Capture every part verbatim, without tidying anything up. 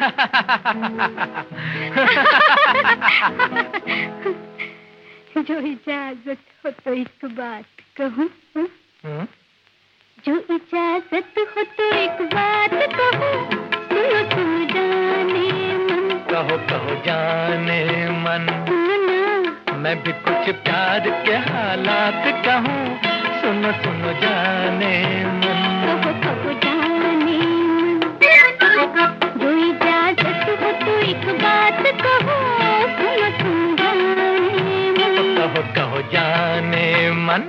जो इजाजत हो तो एक बात कहूँ। जो इजाजत हो तो एक बात कहूँ। सुनो सुनो जाने मन। कहो कहो जाने मन। मैं भी कुछ प्यार के हालात कहूँ। सुनो सुनो जाने मन। कहो कहो जाने मन। जो इजाजत हो तो एक बात कहूँ। सुनो सुनो जाने मन। कहो कहो जाने मन।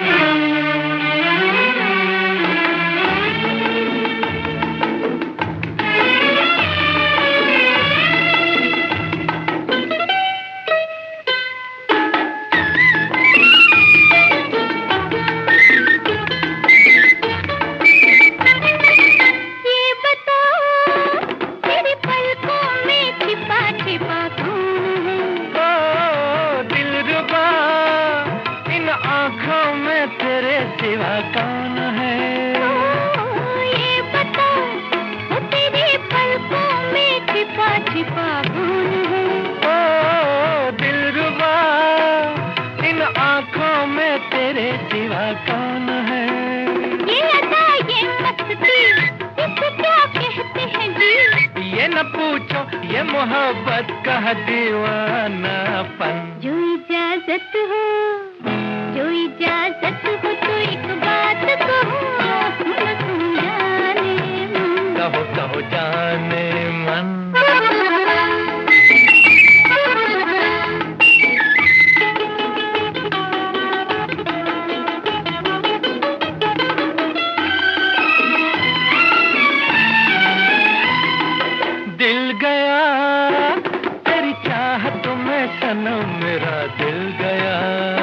आँखों में तेरे सिवा कौन है? ओ, ये बता, वो तेरे पलकों में छिपा छिपा कौन है? ओ दिलरुबा, इन आँखों में तेरे सिवा कौन है? ये अदा, ये मस्ती, इसे क्या कहते हैं जी? ये न पूछो, ये मोहब्बत का दीवानापन। जो इजाजत हो, जो इजाजत हो तो एक बात कहो। सुनो सुनो जाने मन। कहो कहो जाने मन। दिल गया तेरी चाहत में सनम, मेरा दिल गया।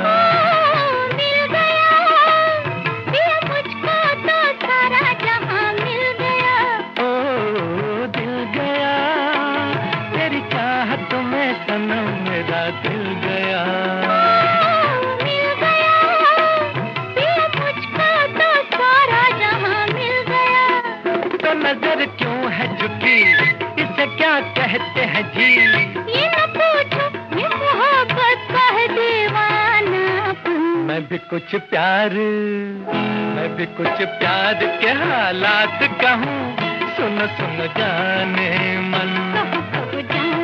मेरा दिल गया, मिल गया, दिल मुझको तो सारा जहां मिल गया। तो नजर क्यों है झुकी, इसे क्या कहते हैं जी? ये न पूछो, ये मोहब्बत का है दीवानापन। मैं भी कुछ प्यार, मैं भी कुछ प्यार के हालात कहूँ। सुनो सुनो जाने मन। कहो कहो जाने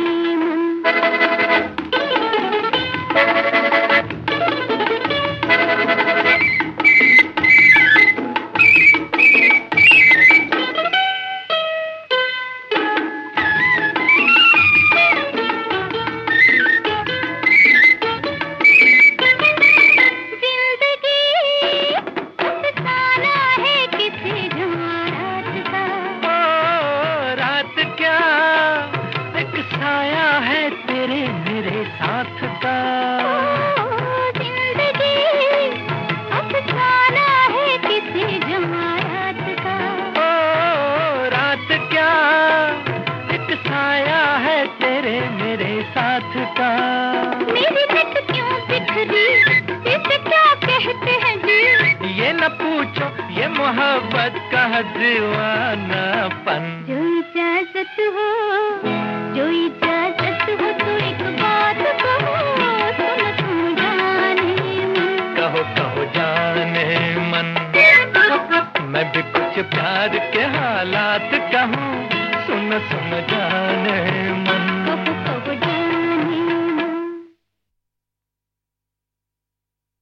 साया है तेरे मेरे साथ का। ओ, जिंदगी अफसाना है किसी जमानत का। ओ रात क्या एक साया है तेरे मेरे साथ का। मेरी नित क्यों बिखरी, इसे क्या कहते हैं जी? ये न पूछो, ये मोहब्बत का दीवानापन। जो इजाजत हो, जो इजाजत हो तो एक बात कहो। सुनो सुनो जाने मन। कहो कहो जाने मन। मैं भी कुछ प्यार के हालात कहूँ। सुनो सुनो जाने